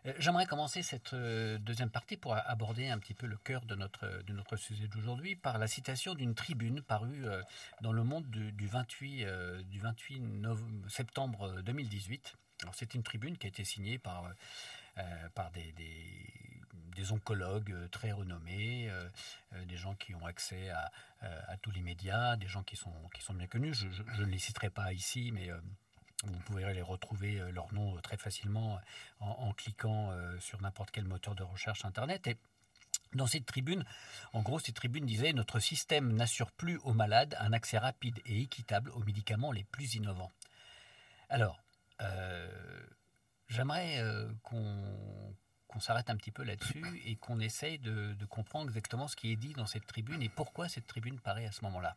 J'aimerais commencer cette deuxième partie pour aborder un petit peu le cœur de notre sujet d'aujourd'hui par la citation d'une tribune parue dans Le Monde du 28 septembre 2018. Alors, c'est une tribune qui a été signée par des oncologues très renommés, des gens qui ont accès à tous les médias, des gens qui sont bien connus. Je ne les citerai pas ici, mais vous pouvez les retrouver leur nom très facilement en cliquant sur n'importe quel moteur de recherche Internet. Et dans cette tribune, en gros, cette tribune disait « Notre système n'assure plus aux malades un accès rapide et équitable aux médicaments les plus innovants ». Alors, j'aimerais qu'on s'arrête un petit peu là-dessus et qu'on essaye de comprendre exactement ce qui est dit dans cette tribune et pourquoi cette tribune paraît à ce moment-là.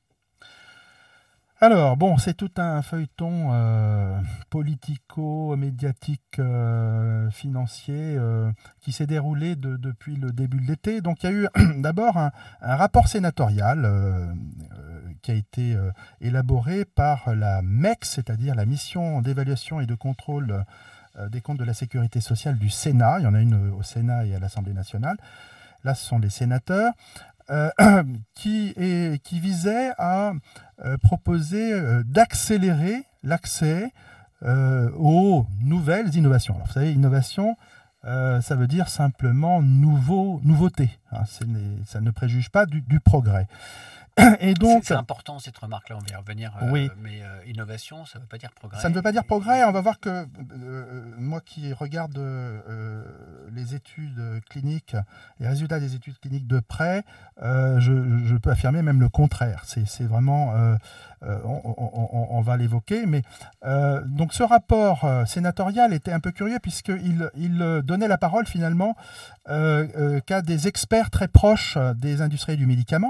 Alors, bon, c'est tout un feuilleton politico-médiatique financier qui s'est déroulé depuis le début de l'été. Donc, il y a eu d'abord un rapport sénatorial qui a été élaboré par la MEX, c'est-à-dire la mission d'évaluation et de contrôle des comptes de la sécurité sociale du Sénat. Il y en a une au Sénat et à l'Assemblée nationale. Là, ce sont les sénateurs. Qui visait à proposer d'accélérer l'accès aux nouvelles innovations. Alors, vous savez, innovation, ça veut dire simplement nouveauté. Hein, ça ne préjuge pas du progrès. Et donc, c'est important cette remarque-là, on va y revenir. Oui. Mais innovation, ça ne veut pas dire progrès. Ça ne veut pas dire progrès. On va voir que moi qui regarde les études cliniques, les résultats des études cliniques de près, je peux affirmer même le contraire. C'est vraiment, on va l'évoquer. Mais donc ce rapport sénatorial était un peu curieux puisqu'il donnait la parole finalement qu'à des experts très proches des industriels du médicament.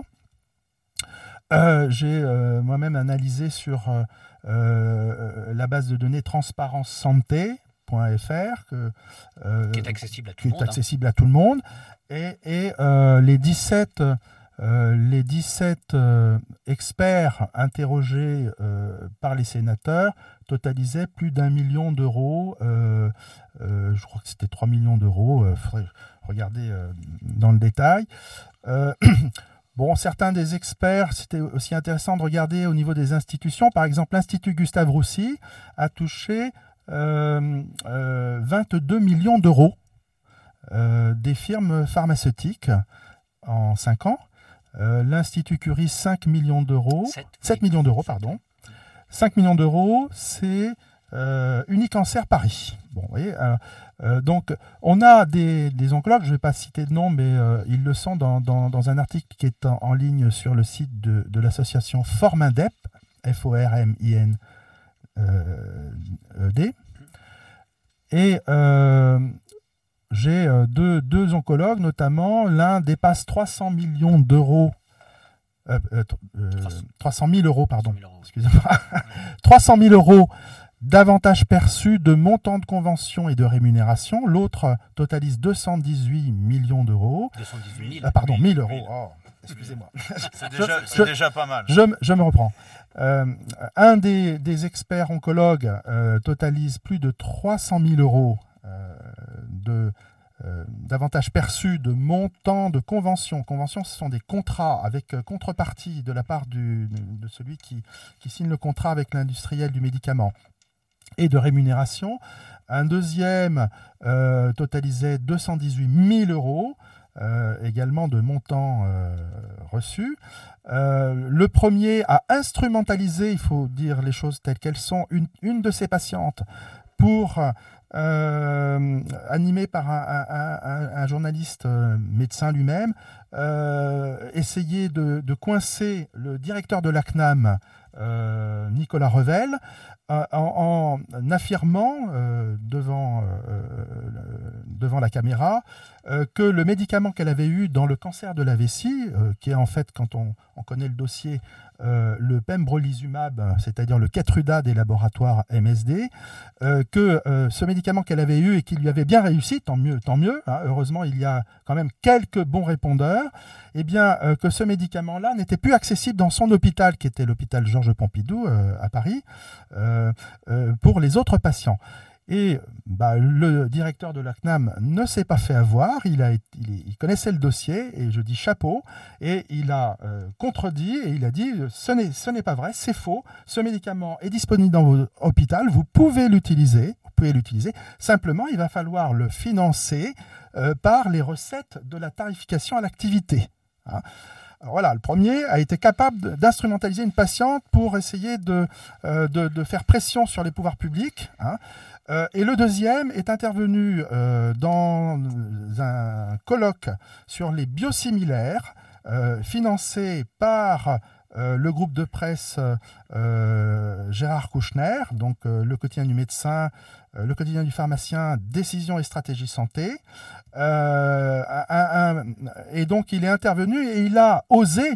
J'ai moi-même analysé sur la base de données transparencesanté.fr qui est accessible à tout le monde. Et les 17 experts interrogés par les sénateurs totalisaient plus d'1 million d'euros. Je crois que c'était 3 millions d'euros. Il faudrait regarder dans le détail. Bon, certains des experts, c'était aussi intéressant de regarder au niveau des institutions. Par exemple, l'Institut Gustave Roussy a touché 22 millions d'euros des firmes pharmaceutiques en 5 ans. L'Institut Curie, 5 millions d'euros. 7 millions d'euros, pardon. 5 millions d'euros, c'est Unicancer Paris. Bon, vous voyez, donc, on a des oncologues, je ne vais pas citer de nom, mais ils le sont dans un article qui est en ligne sur le site de l'association Formindep, Forminded. Et j'ai deux oncologues, notamment, l'un dépasse 300 millions d'euros. 300 000 euros, pardon. Excusez-moi. 300 000 euros d'avantages perçus, de montants de convention et de rémunération. L'autre totalise 218 millions d'euros. 218 000. Pardon, 1000 euros. Oh, excusez-moi. C'est déjà pas mal. Je me reprends. Un des experts oncologues totalise plus de 300 000 euros d'avantages perçus, de montants de convention. Convention, ce sont des contrats avec contrepartie de la part de celui qui signe le contrat avec l'industriel du médicament. Et de rémunération. Un deuxième totalisait 218 000 euros, également de montants reçus. Le premier a instrumentalisé, il faut dire les choses telles qu'elles sont, une de ses patientes pour, animé par un journaliste médecin lui-même, essayer de coincer le directeur de la CNAM, Nicolas Revel, en affirmant devant la caméra que le médicament qu'elle avait eu dans le cancer de la vessie, qui est en fait, quand on connaît le dossier, le pembrolizumab, c'est-à-dire le Keytruda des laboratoires MSD, que ce médicament qu'elle avait eu et qui lui avait bien réussi, tant mieux, hein, heureusement il y a quand même quelques bons répondeurs, eh bien que ce médicament-là n'était plus accessible dans son hôpital, qui était l'hôpital Georges Pompidou à Paris, pour les autres patients. Et le directeur de la CNAM ne s'est pas fait avoir, il connaissait le dossier, et je dis chapeau, et il a contredit, et il a dit ce n'est pas vrai, c'est faux, ce médicament est disponible dans votre hôpital, vous pouvez l'utiliser, simplement il va falloir le financer par les recettes de la tarification à l'activité. Hein. Alors voilà, le premier a été capable d'instrumentaliser une patiente pour essayer de faire pression sur les pouvoirs publics. Hein. Et le deuxième est intervenu dans un colloque sur les biosimilaires financé par le groupe de presse Gérard Kouchner, donc le quotidien du médecin, le quotidien du pharmacien, Décision et stratégie santé. Et donc il est intervenu et il a osé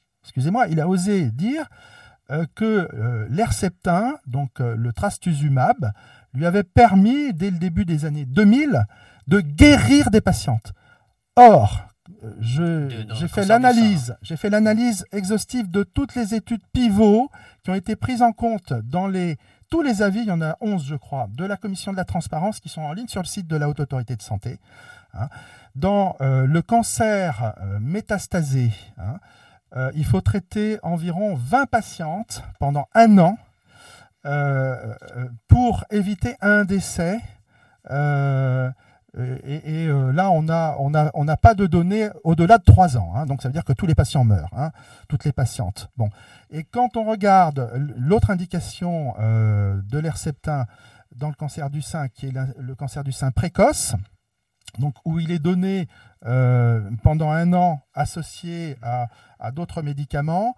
dire que l'Herceptin, donc le trastuzumab, lui avait permis, dès le début des années 2000, de guérir des patientes. Or, j'ai fait l'analyse exhaustive de toutes les études pivots qui ont été prises en compte dans tous les avis, il y en a 11 je crois, de la Commission de la transparence qui sont en ligne sur le site de la Haute Autorité de Santé. Hein. Dans le cancer métastasé, il faut traiter environ 20 patientes pendant 1 an pour éviter un décès. Là, on n'a pas de données au-delà de 3 ans. Hein, donc, ça veut dire que tous les patients meurent, hein, toutes les patientes. Bon. Et quand on regarde l'autre indication de l'Herceptin dans le cancer du sein, qui est le cancer du sein précoce, donc, où il est donné pendant 1 an associé à d'autres médicaments,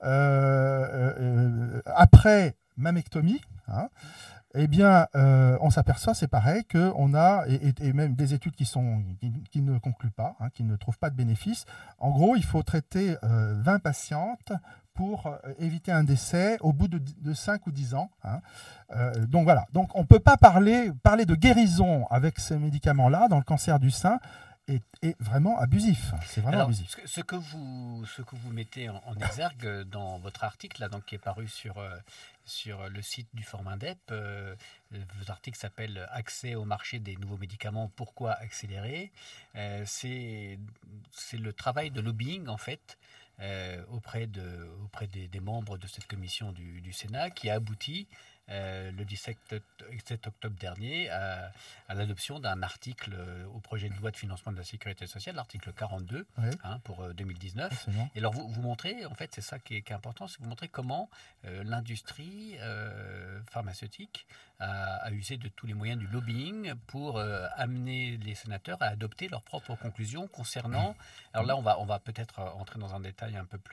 après mammectomie, hein, eh bien, on s'aperçoit, c'est pareil, qu'on a, et même des études qui ne concluent pas, hein, qui ne trouvent pas de bénéfice. En gros, il faut traiter 20 patientes pour éviter un décès au bout de 5 ou 10 ans. Hein. Donc voilà, donc on ne peut pas parler de guérison avec ces médicaments-là dans le cancer du sein. Est vraiment abusif. C'est vraiment abusif. Ce que vous mettez en exergue dans votre article, là, donc, qui est paru sur le site du Formindep, votre article s'appelle « Accès au marché des nouveaux médicaments, pourquoi accélérer ?» C'est le travail de lobbying, en fait, auprès des membres de cette commission du Sénat qui a abouti le 17 octobre dernier à l'adoption d'un article au projet de loi de financement de la sécurité sociale, l'article 42, oui. Pour 2019. Absolument. Et alors vous montrez, en fait c'est ça qui est important, c'est que vous montrez comment l'industrie pharmaceutique a usé de tous les moyens du lobbying pour amener les sénateurs à adopter leurs propres conclusions concernant... Alors là on va peut-être entrer dans un détail un peu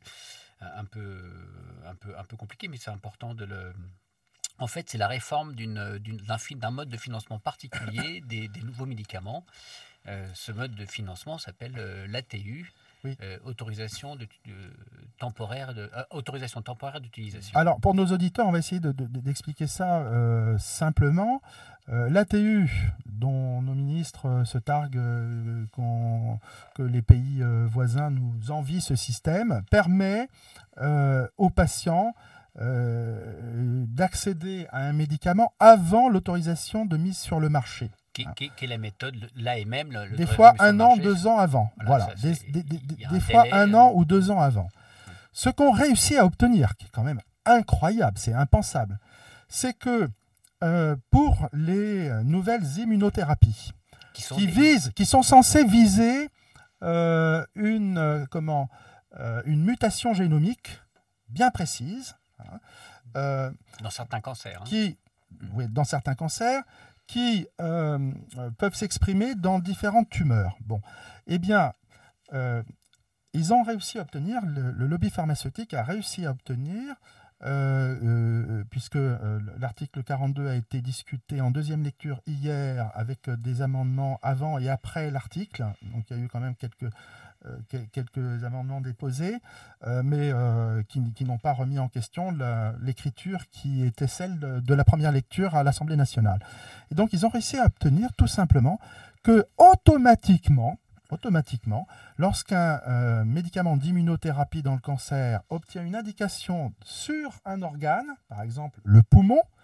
compliqué, mais c'est important de le... En fait, c'est la réforme d'un mode de financement particulier des nouveaux médicaments. Ce mode de financement s'appelle l'ATU, oui. Autorisation temporaire d'utilisation. Alors, pour nos auditeurs, on va essayer d'expliquer ça simplement. L'ATU, dont nos ministres se targuent que les pays voisins nous envient ce système, permet aux patients d'accéder à un médicament avant l'autorisation de mise sur le marché. Qui est la méthode, l'AMM des fois 1 an, 2 ans avant. Voilà. Des fois 1 an ou 2 ans avant. Ce qu'on réussit à obtenir, qui est quand même incroyable, c'est impensable, c'est que pour les nouvelles immunothérapies qui sont censées viser une mutation génomique bien précise, dans certains cancers. Dans certains cancers, qui peuvent s'exprimer dans différentes tumeurs. Bon, eh bien, ils ont réussi à obtenir, le lobby pharmaceutique a réussi à obtenir, puisque l'article 42 a été discuté en 2e lecture hier avec des amendements avant et après l'article, donc il y a eu quand même quelques amendements déposés, mais qui n'ont pas remis en question l'écriture qui était celle de la première lecture à l'Assemblée nationale. Et donc, ils ont réussi à obtenir tout simplement que automatiquement, lorsqu'un médicament d'immunothérapie dans le cancer obtient une indication sur un organe, par exemple le poumon,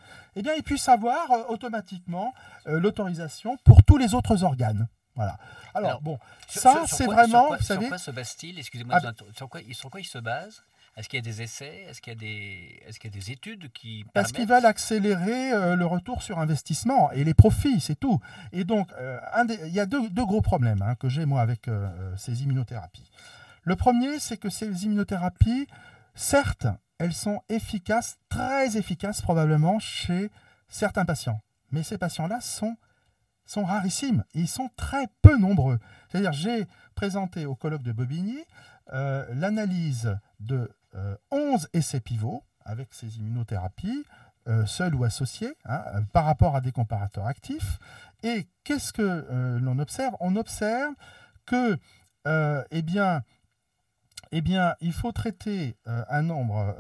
eh bien, il puisse avoir automatiquement l'autorisation pour tous les autres organes. Voilà. Alors bon, ça, c'est vraiment, vous savez... Sur quoi se base-t-il ? Excusez-moi, sur quoi il se base ? Est-ce qu'il y a des essais ? Est-ce qu'il y a des études qui permettent... Parce qu'ils veulent accélérer le retour sur investissement et les profits, c'est tout. Et donc, il y a deux gros problèmes que j'ai, moi, avec ces immunothérapies. Le premier, c'est que ces immunothérapies, certes, elles sont efficaces, très efficaces probablement chez certains patients. Mais ces patients-là sont rarissimes. Ils sont très peu nombreux. C'est-à-dire, j'ai présenté au colloque de Bobigny l'analyse de 11 essais pivots avec ces immunothérapies, seuls ou associés, par rapport à des comparateurs actifs. Et qu'est-ce que l'on observe ? On observe que, il faut traiter un nombre,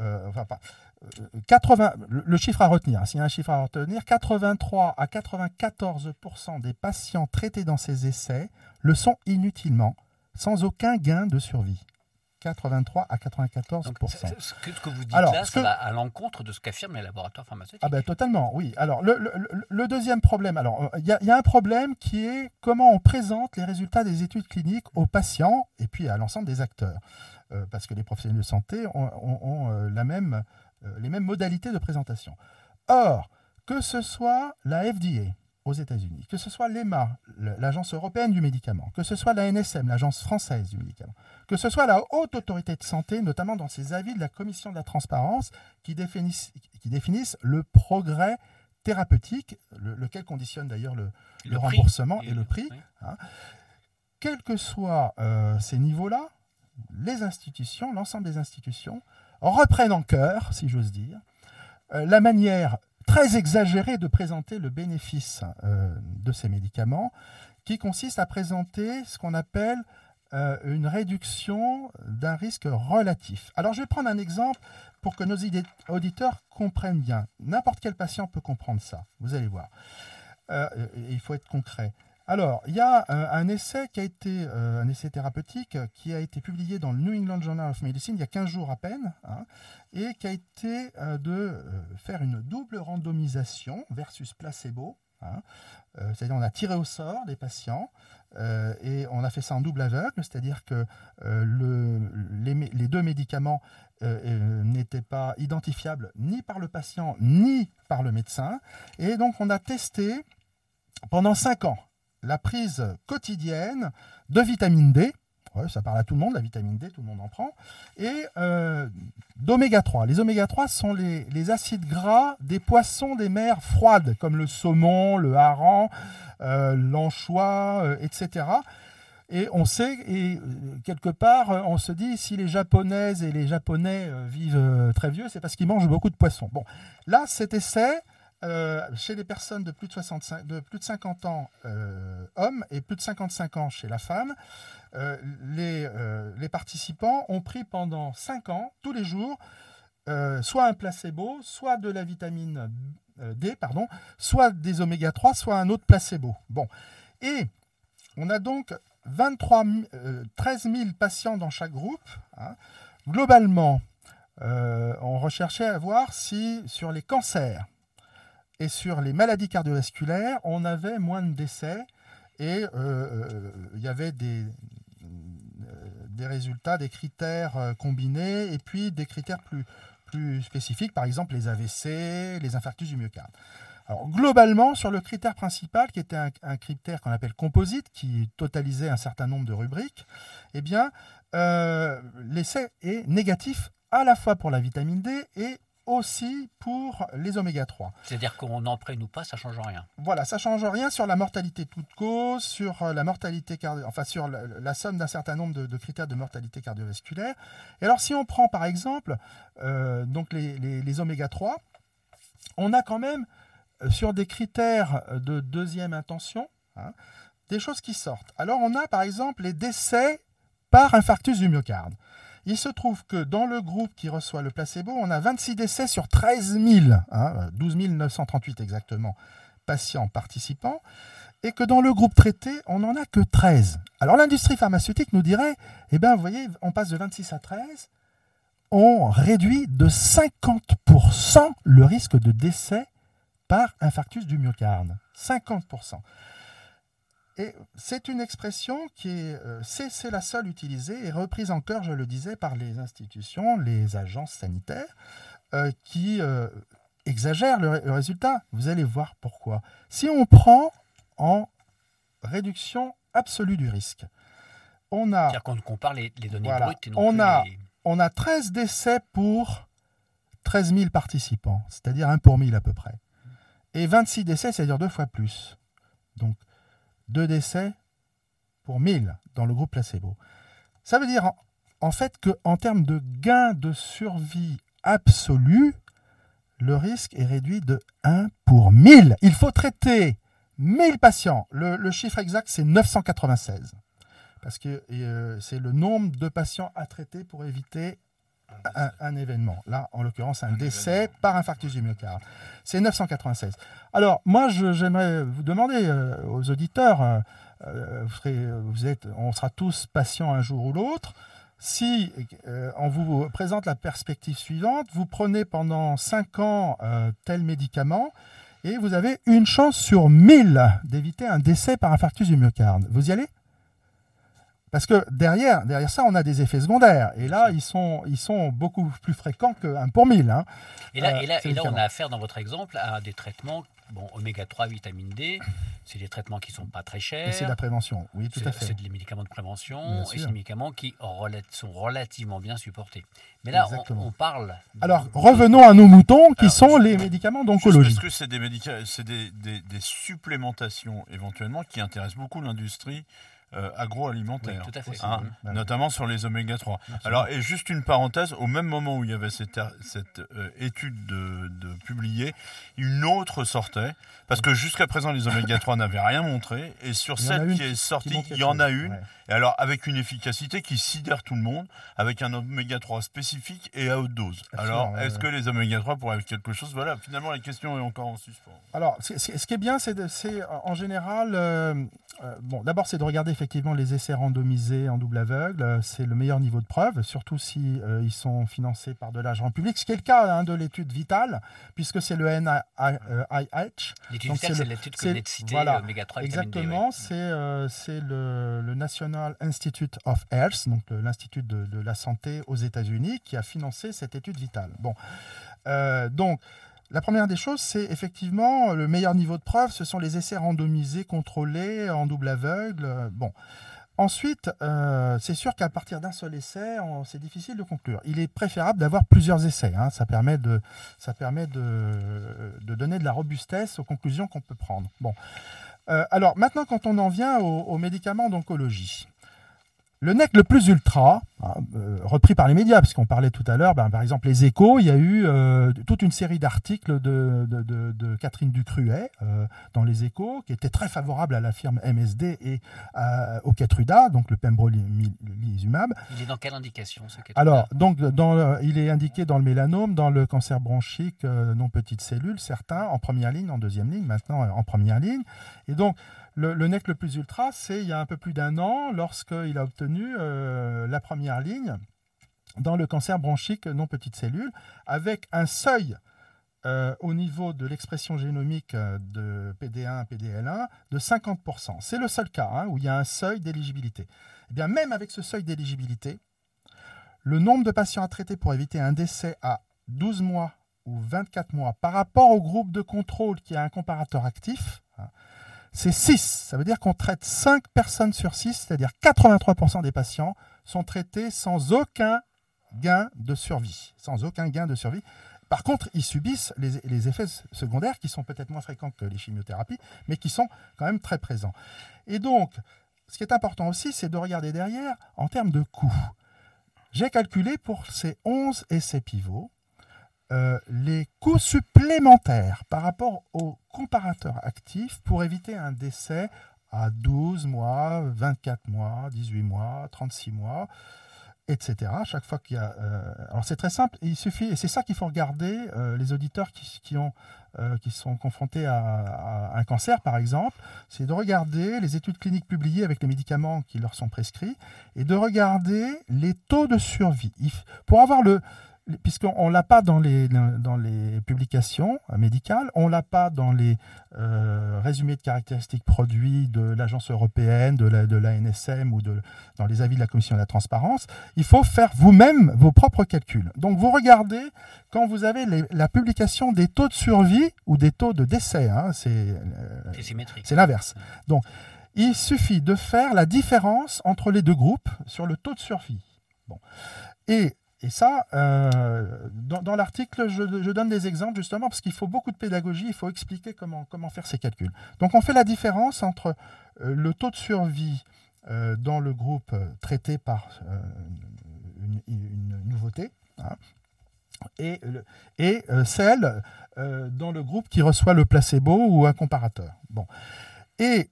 80, le chiffre à retenir, s'il y a un chiffre à retenir, 83 à 94% des patients traités dans ces essais le sont inutilement, sans aucun gain de survie. 83 à 94%. Donc, ce que vous dites là, ça va à l'encontre de ce qu'affirment les laboratoires pharmaceutiques. Totalement, oui. Alors, le deuxième problème, il y a un problème qui est comment on présente les résultats des études cliniques aux patients et puis à l'ensemble des acteurs. Parce que les professionnels de santé ont les mêmes modalités de présentation. Or, que ce soit la FDA aux États-Unis, que ce soit l'EMA, l'Agence européenne du médicament, que ce soit la NSM, l'Agence française du médicament, que ce soit la Haute Autorité de Santé, notamment dans ses avis de la Commission de la Transparence, qui définissent le progrès thérapeutique, lequel conditionne d'ailleurs le remboursement et le prix. Oui. Quels que soient ces niveaux-là, les institutions, l'ensemble des institutions, reprennent en cœur, si j'ose dire, la manière très exagérée de présenter le bénéfice de ces médicaments, qui consiste à présenter ce qu'on appelle une réduction d'un risque relatif. Alors, je vais prendre un exemple pour que nos auditeurs comprennent bien. N'importe quel patient peut comprendre ça, vous allez voir. Il faut être concret. Alors, il y a un essai un essai thérapeutique qui a été publié dans le New England Journal of Medicine il y a 15 jours à peine, et qui a été de faire une double randomisation versus placebo. C'est-à-dire on a tiré au sort des patients et on a fait ça en double aveugle, c'est-à-dire que les deux médicaments n'étaient pas identifiables ni par le patient ni par le médecin. Et donc on a testé pendant 5 ans la prise quotidienne de vitamine D, ça parle à tout le monde, la vitamine D, tout le monde en prend, et d'oméga 3. Les oméga 3 sont les acides gras des poissons des mers froides, comme le saumon, le hareng, l'anchois, etc. Et on sait, et quelque part, on se dit, si les Japonaises et les Japonais vivent très vieux, c'est parce qu'ils mangent beaucoup de poissons. Bon, là, cet essai, chez les personnes de plus de 50 ans hommes et plus de 55 ans chez la femme, les participants ont pris pendant 5 ans, tous les jours, soit un placebo, soit de la vitamine D, soit des oméga 3, soit un autre placebo. Bon. Et on a donc 13 000 patients dans chaque groupe. Globalement, on recherchait à voir si sur les cancers et sur les maladies cardiovasculaires, on avait moins de décès et il y avait des résultats, des critères combinés et puis des critères plus spécifiques, par exemple les AVC, les infarctus du myocarde. Alors, globalement, sur le critère principal, qui était un critère qu'on appelle composite, qui totalisait un certain nombre de rubriques, eh bien, l'essai est négatif à la fois pour la vitamine D et aussi pour les oméga 3. C'est-à-dire qu'on en prenne ou pas, ça ne change rien. Voilà, ça ne change rien sur la mortalité toute cause, sur la mortalité sur la somme d'un certain nombre de critères de mortalité cardiovasculaire. Et alors, si on prend par exemple donc les oméga 3, on a quand même sur des critères de deuxième intention des choses qui sortent. Alors, on a par exemple les décès par infarctus du myocarde. Il se trouve que dans le groupe qui reçoit le placebo, on a 26 décès sur 13 000, 12 938 exactement, patients participants, et que dans le groupe traité, on n'en a que 13. Alors l'industrie pharmaceutique nous dirait, vous voyez, on passe de 26 à 13, on réduit de 50% le risque de décès par infarctus du myocarde. 50%. Et c'est une expression qui est, c'est la seule utilisée et reprise en chœur, je le disais, par les institutions, les agences sanitaires, qui exagèrent le résultat. Vous allez voir pourquoi. Si on prend en réduction absolue du risque, on a... C'est-à-dire qu'on compare les données voilà, brutes et non plus on a 13 décès pour 13 000 participants, c'est-à-dire 1 pour 1000 à peu près. Et 26 décès, c'est-à-dire 2 fois plus. Donc, 2 décès pour 1000 dans le groupe placebo. Ça veut dire en fait qu'en termes de gain de survie absolu, le risque est réduit de 1 pour 1000. Il faut traiter 1000 patients. Le chiffre exact, c'est 996. Parce que c'est le nombre de patients à traiter pour éviter un événement. Là, en l'occurrence, un décès par infarctus du myocarde. C'est 996. Alors, moi, j'aimerais vous demander aux auditeurs, on sera tous patients un jour ou l'autre. Si on vous présente la perspective suivante, vous prenez pendant 5 ans tel médicament et vous avez une chance sur 1000 d'éviter un décès par infarctus du myocarde. Vous y allez ? Parce que derrière ça, on a des effets secondaires. Et là, ils sont beaucoup plus fréquents que 1 pour 1000. Hein. Et là, on a affaire, dans votre exemple, à des traitements, oméga 3, vitamine D, c'est des traitements qui ne sont pas très chers. Et c'est de la prévention, oui, tout à fait. C'est des médicaments de prévention, et c'est des médicaments qui sont relativement bien supportés. Mais là, on parle... Alors, revenons à nos moutons, qui sont les médicaments d'oncologie. Parce que c'est des supplémentations, éventuellement, qui intéressent beaucoup l'industrie agroalimentaire, oui, tout à fait. Notamment sur les oméga 3. Alors, et juste une parenthèse, au même moment où il y avait cette étude de publiée, une autre sortait, parce que jusqu'à présent les oméga 3 n'avaient rien montré, et sur celle qui est sortie, il y en a une, et alors avec une efficacité qui sidère tout le monde, avec un oméga 3 spécifique et à haute dose. Alors, est-ce que les oméga 3 pourraient avoir quelque chose ? Voilà, finalement la question est encore en suspens. Alors, ce qui est bien, c'est en général, d'abord c'est de regarder effectivement les essais randomisés en double aveugle, c'est le meilleur niveau de preuve, surtout si ils sont financés par de l'argent public, ce qui est le cas de l'étude Vital, puisque c'est le NIH. L'étude Vital, c'est l'étude que vous venez de citer, oméga 3 et vitamine D. Exactement, c'est le National Institute of Health, donc l'Institut de la santé aux États-Unis, qui a financé cette étude Vital. Donc, la première des choses, c'est effectivement le meilleur niveau de preuve, ce sont les essais randomisés, contrôlés, en double aveugle. Ensuite, c'est sûr qu'à partir d'un seul essai, c'est difficile de conclure. Il est préférable d'avoir plusieurs essais. Hein. Ça permet de donner de la robustesse aux conclusions qu'on peut prendre. Alors maintenant, quand on en vient aux médicaments d'oncologie, le NEC le plus ultra, repris par les médias, parce qu'on parlait tout à l'heure, par exemple les Échos, il y a eu toute une série d'articles de Catherine Ducruet dans les Échos, qui était très favorable à la firme MSD et au Keytruda, donc le pembrolizumab. Il est dans quelle indication ce Keytruda ? Alors, donc, il est indiqué dans le mélanome, dans le cancer bronchique non petite cellule, certains en première ligne, en deuxième ligne, maintenant en première ligne. Et donc, le NEC le plus ultra, c'est il y a un peu plus d'1 an, lorsqu'il a obtenu la première ligne dans le cancer bronchique non petite cellule, avec un seuil au niveau de l'expression génomique de PD1, PDL1 de 50%. C'est le seul cas où il y a un seuil d'éligibilité. Eh bien, même avec ce seuil d'éligibilité, le nombre de patients à traiter pour éviter un décès à 12 mois ou 24 mois par rapport au groupe de contrôle qui a un comparateur actif, c'est 6. Ça veut dire qu'on traite 5 personnes sur 6, c'est-à-dire 83% des patients sont traités sans aucun gain de survie. Par contre, ils subissent les effets secondaires qui sont peut-être moins fréquents que les chimiothérapies, mais qui sont quand même très présents. Et donc, ce qui est important aussi, c'est de regarder derrière en termes de coûts. J'ai calculé pour ces 11 essais pivots les coûts supplémentaires par rapport au comparateur actif pour éviter un décès à 12 mois, 24 mois, 18 mois, 36 mois, etc. Chaque fois qu'il y a... alors c'est très simple, il suffit, et c'est ça qu'il faut regarder, les auditeurs qui sont confrontés à un cancer par exemple, c'est de regarder les études cliniques publiées avec les médicaments qui leur sont prescrits et de regarder les taux de survie. Pour avoir puisqu'on ne l'a pas dans les publications médicales, on ne l'a pas dans les résumés de caractéristiques produits de l'Agence européenne, de l'ANSM ou dans les avis de la Commission de la transparence, il faut faire vous-même vos propres calculs. Donc vous regardez, quand vous avez la publication des taux de survie ou des taux de décès, hein, c'est l'inverse. Donc il suffit de faire la différence entre les deux groupes sur le taux de survie. Bon. Et ça, dans l'article, je donne des exemples justement parce qu'il faut beaucoup de pédagogie, il faut expliquer comment faire ces calculs. Donc on fait la différence entre le taux de survie dans le groupe traité par une nouveauté, hein, et celle dans le groupe qui reçoit le placebo ou un comparateur. Bon. Et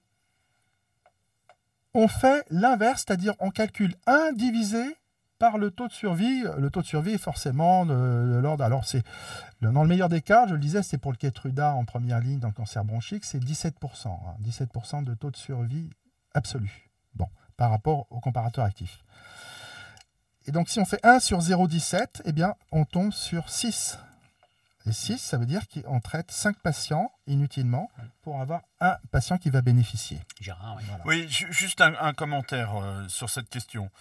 on fait l'inverse, c'est-à-dire on calcule 1 divisé par le taux de survie. Le taux de survie est forcément de l'ordre. Alors, dans le meilleur des cas, je le disais, c'est pour le Keytruda en première ligne dans le cancer bronchique, c'est 17%. 17% de taux de survie absolu. Bon, par rapport au comparateur actif. Et donc, si on fait 1 sur 0,17, eh bien, on tombe sur 6. Et 6, ça veut dire qu'on traite 5 patients inutilement pour avoir un patient qui va bénéficier. Gérard, oui. Voilà. Oui, juste un commentaire sur cette question.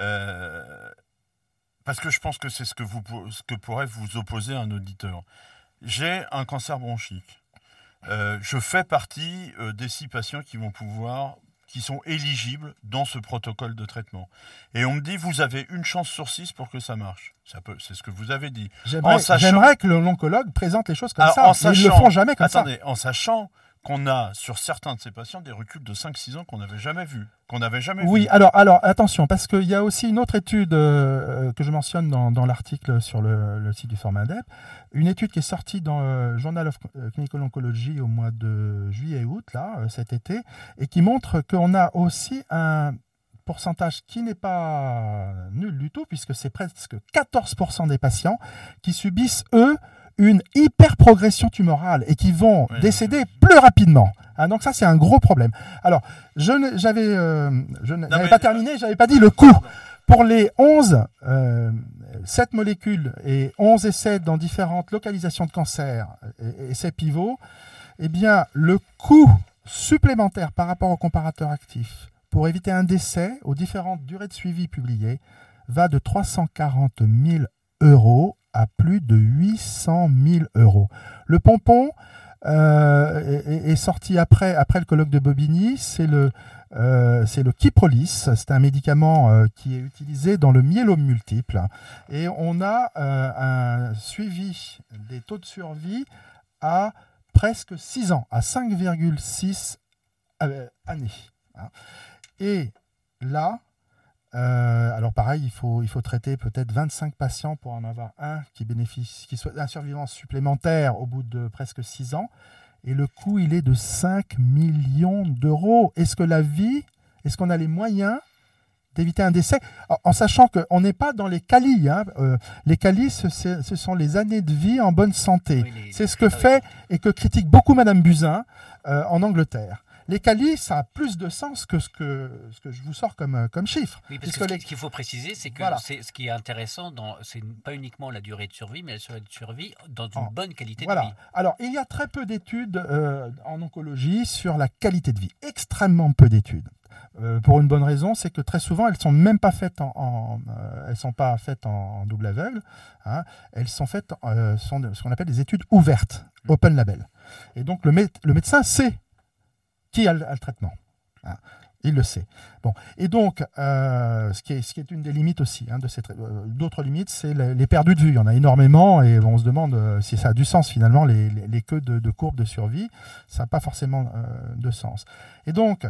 Parce que je pense que c'est ce que pourrait vous opposer un auditeur. J'ai un cancer bronchique. Je fais partie des 6 patients qui sont éligibles dans ce protocole de traitement. Et on me dit, vous avez une chance sur 6 pour que ça marche. C'est ce que vous avez dit. J'aimerais que l'oncologue présente les choses comme ça. Mais ils ne le font jamais comme ça. En sachant qu'on a, sur certains de ces patients, des reculs de 5-6 ans qu'on n'avait jamais vus. Oui, alors attention, parce qu'il y a aussi une autre étude que je mentionne dans l'article sur le site du Formindep, une étude qui est sortie dans le Journal of Clinical Oncology au mois de juillet et août, là, cet été, et qui montre qu'on a aussi un pourcentage qui n'est pas nul du tout, puisque c'est presque 14% des patients qui subissent, eux, une hyperprogression tumorale et qui vont décéder plus rapidement. Ah, donc ça, c'est un gros problème. Alors, je n'avais pas terminé, je n'avais pas dit le coût. Pour les 7 molécules et 11 essais dans différentes localisations de cancer, essais pivots, eh bien, le coût supplémentaire par rapport au comparateur actif pour éviter un décès aux différentes durées de suivi publiées va de 340 000 € à plus de 800 000 €. Le pompon est sorti après le colloque de Bobigny, c'est le Kyprolis, c'est un médicament qui est utilisé dans le myélome multiple. Et on a un suivi des taux de survie à presque 6 ans, à 5,6 années. Et là, alors pareil, il faut traiter peut-être 25 patients pour en avoir un qui soit un survivant supplémentaire au bout de presque 6 ans. Et le coût, il est de 5 millions d'euros. Est-ce qu'on a les moyens d'éviter un décès, en sachant qu'on n'est pas dans les CALI. Hein. Les CALI, ce sont les années de vie en bonne santé. Oui, c'est ce que fait et que critique beaucoup Madame Buzyn en Angleterre. Les CALI, ça a plus de sens que ce que je vous sors comme chiffre. Oui, parce que ce qu'il faut préciser, c'est que ce qui est intéressant, c'est pas uniquement la durée de survie, mais la durée de survie dans une bonne qualité de vie. Alors, il y a très peu d'études en oncologie sur la qualité de vie. Extrêmement peu d'études. Pour une bonne raison, c'est que très souvent, elles ne sont même pas faites en double aveugle. Hein. Elles sont faites sont ce qu'on appelle des études ouvertes, open label. Et donc, le médecin sait qui a le traitement. Hein. Il le sait. Bon. Et donc, ce qui est une des limites aussi, hein, d'autres limites, c'est les perdus de vue. Il y en a énormément et on se demande si ça a du sens finalement, les queues de courbes de survie. Ça n'a pas forcément de sens. Et donc,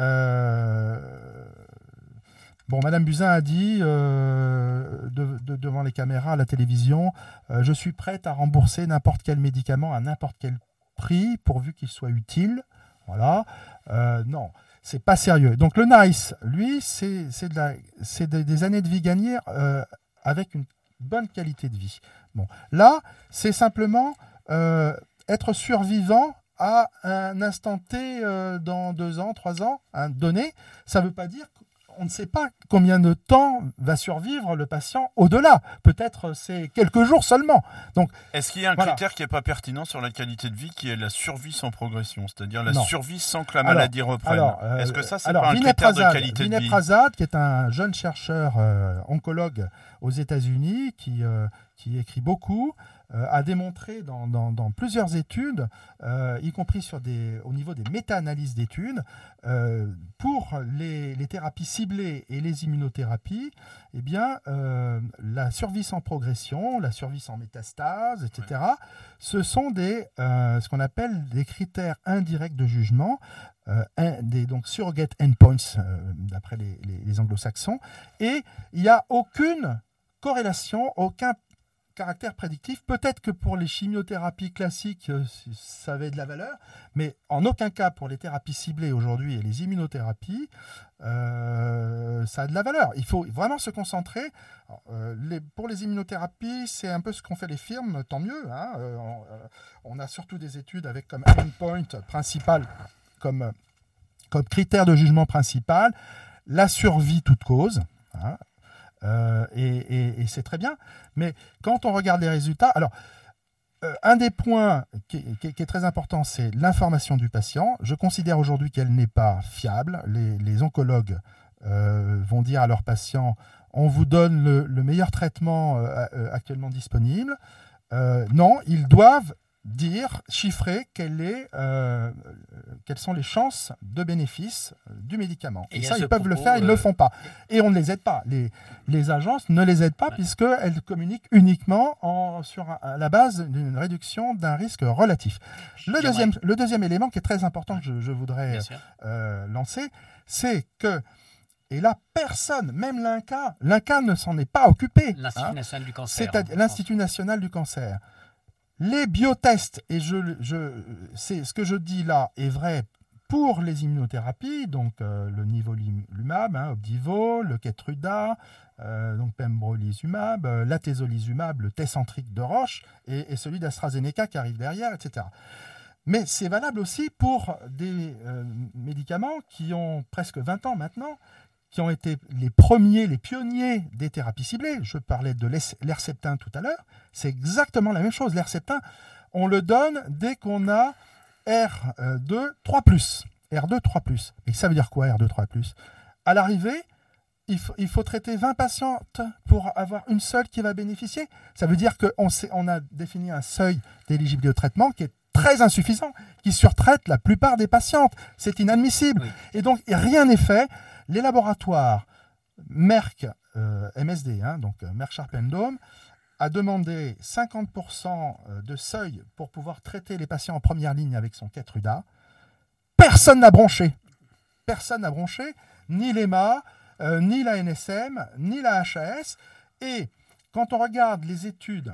Madame Buzyn a dit devant les caméras à la télévision, je suis prête à rembourser n'importe quel médicament à n'importe quel prix pourvu qu'il soit utile. Voilà. Non, c'est pas sérieux. Donc le NICE, lui, c'est des années de vie gagnées avec une bonne qualité de vie. Bon, là, c'est simplement être survivant à un instant T dans 2 ans, 3 ans, donné. Ça ne veut pas dire on ne sait pas combien de temps va survivre le patient au-delà. Peut-être c'est quelques jours seulement. Donc, est-ce qu'il y a un critère qui n'est pas pertinent sur la qualité de vie, qui est la survie sans progression, c'est-à-dire la survie sans que la maladie reprenne? Est-ce que ça, c'est pas un critère de qualité de vie? Vinay Prasad, qui est un jeune chercheur oncologue aux États-Unis, qui écrit beaucoup, a démontré dans plusieurs études, y compris au niveau des méta-analyses d'études, pour les thérapies ciblées et les immunothérapies, eh bien, la survie sans progression, la survie sans métastase, etc., ce sont ce qu'on appelle des critères indirects de jugement, donc surrogate endpoints, d'après les anglo-saxons, et il n'y a aucune corrélation, aucun caractère prédictif. Peut-être que pour les chimiothérapies classiques, ça avait de la valeur, mais en aucun cas pour les thérapies ciblées aujourd'hui et les immunothérapies, ça a de la valeur. Il faut vraiment se concentrer. Pour les immunothérapies, c'est un peu ce qu'ont fait les firmes, tant mieux. On a surtout des études avec comme endpoint principal, comme critère de jugement principal, la survie toute cause. Et c'est très bien, mais quand on regarde les résultats, alors un des points qui est très important, c'est l'information du patient. Je considère aujourd'hui qu'elle n'est pas fiable. Les oncologues vont dire à leurs patients: on vous donne le meilleur traitement actuellement disponible. Non, ils doivent chiffrer quelles sont les chances de bénéfice du médament. Et ça, ils peuvent le faire, ils ne le font pas. Et on ne les aide pas. Les agences ne les aident pas puisqu'elles communiquent uniquement sur la base d'une réduction d'un risque relatif. Le deuxième élément qui est très important que je voudrais lancer, c'est que, et là, personne, même l'INCa ne s'en est pas occupé. L'Institut national du cancer. C'est l'Institut national du cancer. Les biotests, et c'est ce que je dis là est vrai pour les immunothérapies, donc le nivolumab, Opdivo, le Keytruda, donc pembrolizumab, l'atezolizumab, le Tecentriq de Roche, et celui d'AstraZeneca qui arrive derrière, etc. Mais c'est valable aussi pour des médicaments qui ont presque 20 ans maintenant, qui ont été les pionniers des thérapies ciblées. Je parlais de l'Herceptin tout à l'heure. C'est exactement la même chose. L'Herceptin, on le donne dès qu'on a R2 3+. R2 3+. Et ça veut dire quoi, R2 3+? À l'arrivée, il faut traiter 20 patientes pour avoir une seule qui va bénéficier. Ça veut dire qu'on a défini un seuil d'éligibilité au traitement qui est très insuffisant, qui surtraite la plupart des patientes. C'est inadmissible. Oui. Et donc, rien n'est fait. Les laboratoires Merck, MSD, donc Merck Sharp & Dohme, a demandé 50% de seuil pour pouvoir traiter les patients en première ligne avec son Keytruda. Personne n'a bronché. Personne n'a bronché, ni l'EMA, ni la NSM, ni la HAS. Et quand on regarde les études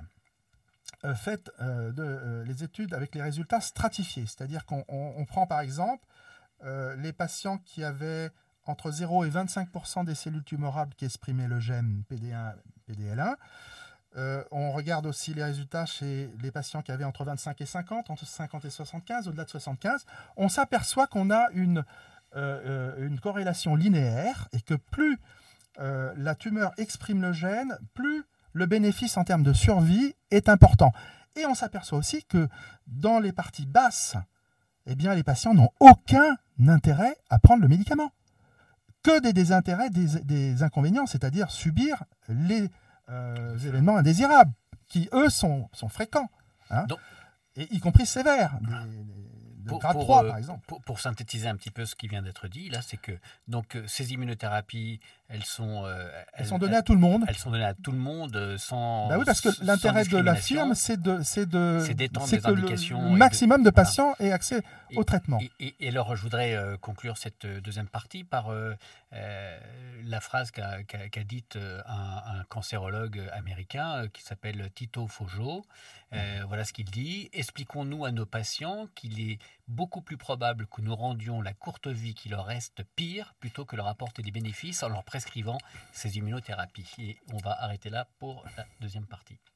les études avec les résultats stratifiés, c'est-à-dire qu'on prend par exemple les patients qui avaient entre 0 et 25% des cellules tumorables qui exprimaient le gène PD1, PDL1. On regarde aussi les résultats chez les patients qui avaient entre 25 et 50, entre 50 et 75, au-delà de 75. On s'aperçoit qu'on a une corrélation linéaire et que plus la tumeur exprime le gène, plus le bénéfice en termes de survie est important. Et on s'aperçoit aussi que dans les parties basses, eh bien, les patients n'ont aucun intérêt à prendre le médicament. Que des désintérêts, des inconvénients, c'est-à-dire subir les événements indésirables, qui, eux, sont fréquents, donc, et y compris sévères, de grade 3, par exemple. Pour synthétiser un petit peu ce qui vient d'être dit, là, c'est que donc, ces immunothérapies, elles sont données à tout le monde. Elles sont données à tout le monde sans. Oui, parce que l'intérêt de la firme, c'est d'étendre les indications. Le maximum de patients aient accès au traitement. Et alors, je voudrais conclure cette deuxième partie par la phrase qu'a dite un cancérologue américain qui s'appelle Tito Fojo. Voilà ce qu'il dit. Expliquons-nous à nos patients qu'il est beaucoup plus probable que nous rendions la courte vie qui leur reste pire plutôt que leur apporter des bénéfices en leur prescrivant ces immunothérapies. Et on va arrêter là pour la deuxième partie.